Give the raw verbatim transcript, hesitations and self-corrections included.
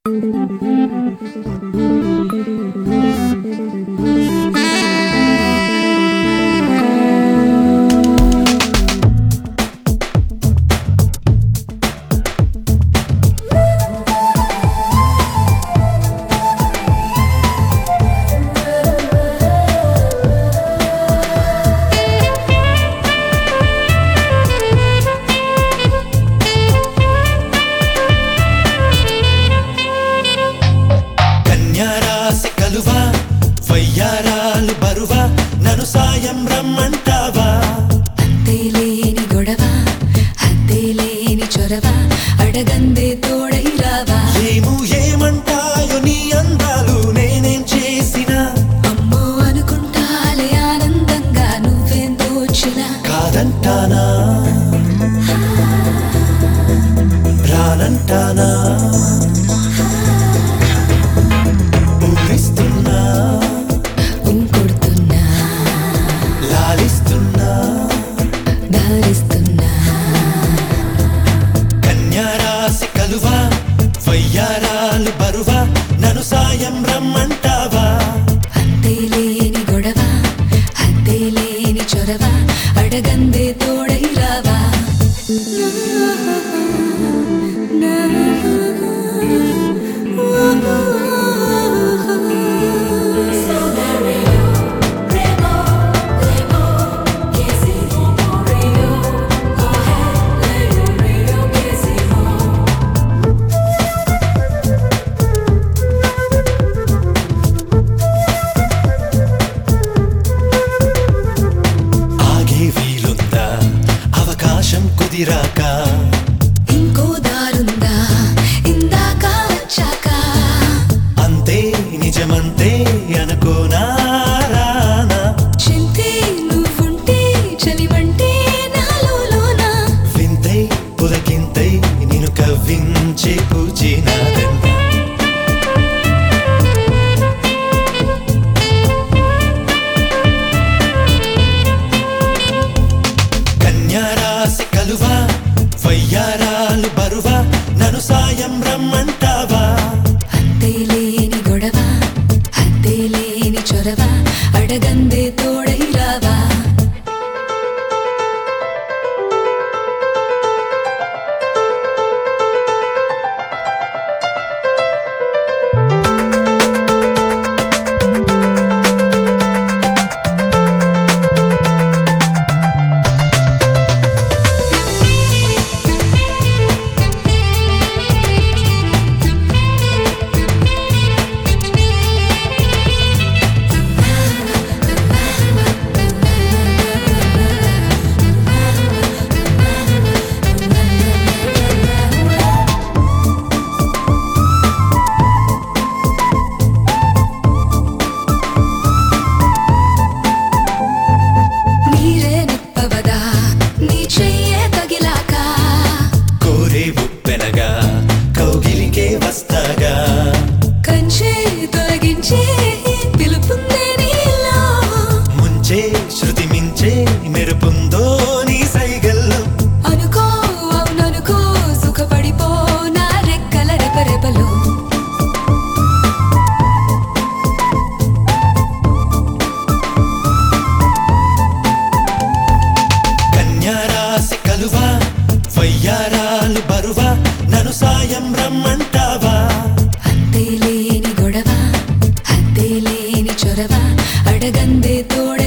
వయ్యారాలు బరువా నన్ను సాయం రమ్మంటావా అంతేలేని గొడవ అంతేలేని చొరవ అడగందే తోడై రావా ఏమో ఏమంటాయో నీ అందాలు నేనేం చేసినా అమ్మో అనుకుంటాలే ఆనందంగా నువ్వేం దోచినా కాదంటానా రానంటానా ఊరిస్తున్నా ఇంకొడుతున్నా లాలిస్తున్నా దారిస్తున్నా కన్యారాశి కలువా వయ్యారాలు బరువా నన్ను సాయం రమ్మంటావా అంతేలేని గొడవ అంతేలేని చొరవ అడగందే తోడై రావా కుదిరాక ఇంకో దారుందా ఇందాక వచ్చాక అంతే నిజమంతే అనుకోనారానా చింతే నువ్వుంటే చలివంటే నాలోనా వింతై పులకింతై నిన్ను కవ్వించే పూచినాదంట కన్యారాశి కలువా వయ్యారాలు బరువా నన్ను సాయం రమ్మంటావా అంతేలేని గొడవ అంతేలేని చొరవ అడగందే తోడై రావా వస్తాగా కంచే తొలగించే పిలుపుందే నీలో ముంచే శృతి మించే మెరుపుందో నీ సైగల్లో అనుకో అవుననుకో సుఖపడిపో నా రెక్కల రెపరెపలో కన్యారాశి కలువా వయ్యారాలు బరువా నన్ను సాయం రమ్మంటావా అంతేలేని గొడవ అంతేలేని చొరవ అడగందే తోడ